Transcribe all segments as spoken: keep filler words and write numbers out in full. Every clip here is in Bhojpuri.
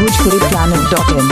Bhojpuri planet dot in.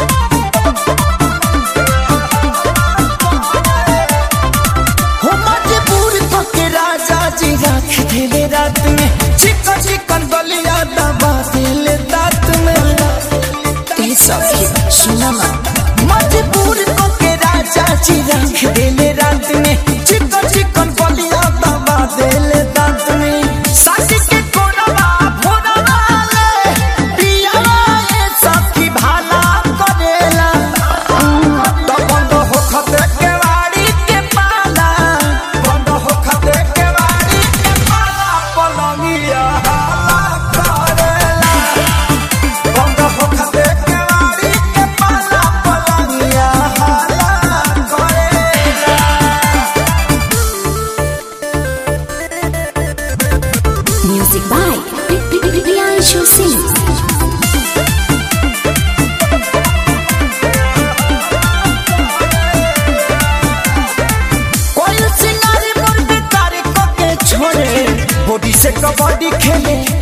हो मजबूर के राजा जी रख देले रात में, चिकन चिकन बलिया दबा देले दांत में। ए सखी सुना ना, मजबूर के राजा जी रख देले रात में, चिकन चिकन बलिया दबा देले दांत में। साथी के कोरवा भोरवा ले पिया ये सखी भाला करेला, तो बंद हो खते के वाड़ी के पाला, बंद हो खते के वाड़ी के पाला, पलंगिया हाला करेला, बंद हो खते के वाड़ी के पाला, पलंगिया हाला करेला। Music by Priyanshu Singh. कोई सिंगारी मुर्गी तारीख के छोड़े, बॉडी से कबड्डी खेले